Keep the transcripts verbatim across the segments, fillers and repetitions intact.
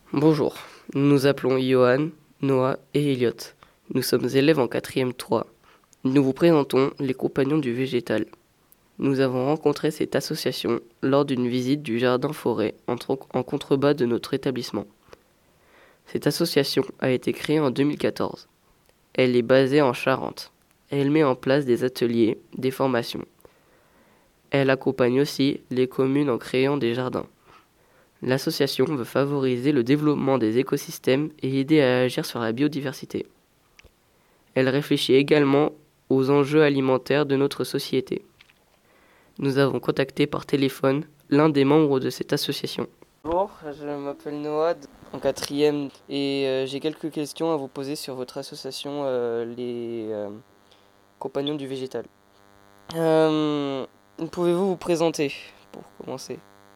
Bonjour, nous nous appelons Johan, Noah et Elliot. Nous sommes élèves en quatrième trois. Nous vous présentons les Compagnons du Végétal. Nous avons rencontré cette association lors d'une visite du jardin-forêt en, tro- en contrebas de notre établissement. Cette association a été créée en deux mille quatorze. Elle est basée en Charente. Elle met en place des ateliers, des formations. Elle accompagne aussi les communes en créant des jardins. L'association veut favoriser le développement des écosystèmes et aider à agir sur la biodiversité. Elle réfléchit également aux enjeux alimentaires de notre société. Nous avons contacté par téléphone l'un des membres de cette association. Bonjour, je m'appelle Noah, en quatrième, et euh, j'ai quelques questions à vous poser sur votre association, euh, les euh, Compagnons du Végétal. Euh, Pouvez-vous vous présenter pour commencer?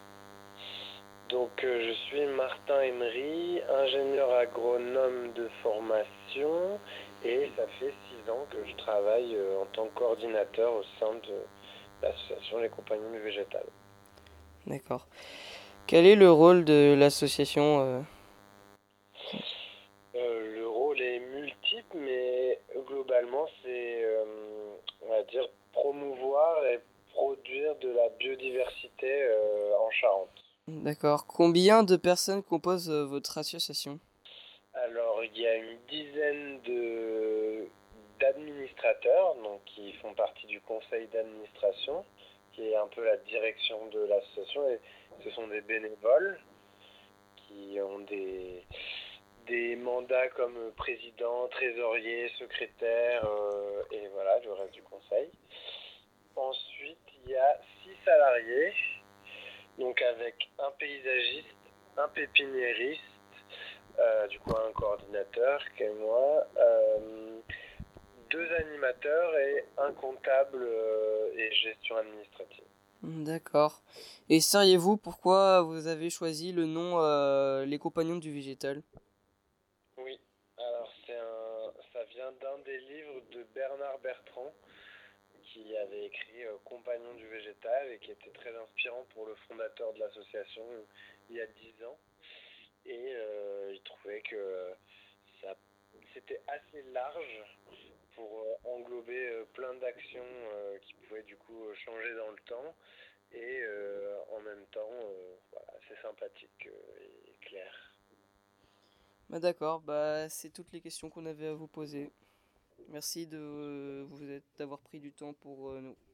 Donc, euh, je suis Martin Emery, ingénieur agronome de formation, et ça fait six ans que je travaille euh, en tant que coordinateur au sein de l'association Les Compagnons du Végétal. D'accord. Quel est le rôle de l'association euh Euh, le rôle est multiple, mais globalement, c'est, euh, on va dire, promouvoir et produire de la biodiversité euh, en Charente. D'accord. Combien de personnes composent euh, votre association? Alors, il y a une dizaine de d'administrateurs, donc qui font partie du conseil d'administration, qui est un peu la direction de l'association, et ce sont des bénévoles qui ont des, des mandats comme président, trésorier, secrétaire, euh, et voilà, le reste du conseil. Ensuite, il y a six salariés, donc avec un paysagiste, un pépiniériste, euh, du coup un coordinateur qui est moi, euh, deux animateurs et un comptable euh, et gestion administrative. D'accord. Et sauriez-vous pourquoi vous avez choisi le nom euh, Les Compagnons du Végétal? Oui, alors c'est un, ça vient d'un des livres de Bernard Bertrand qui avait écrit euh, Compagnons du végétal et qui était très inspirant pour le fondateur de l'association euh, il y a dix ans. Et euh, il trouvait que ça, c'était assez large pour euh, englober euh, plein d'actions euh, qui pouvaient du coup euh, changer dans le temps et euh, en même temps euh, voilà, c'est sympathique euh, et clair. Bah d'accord, bah c'est toutes les questions qu'on avait à vous poser. Merci de vous être- d'avoir pris du temps pour euh, nous.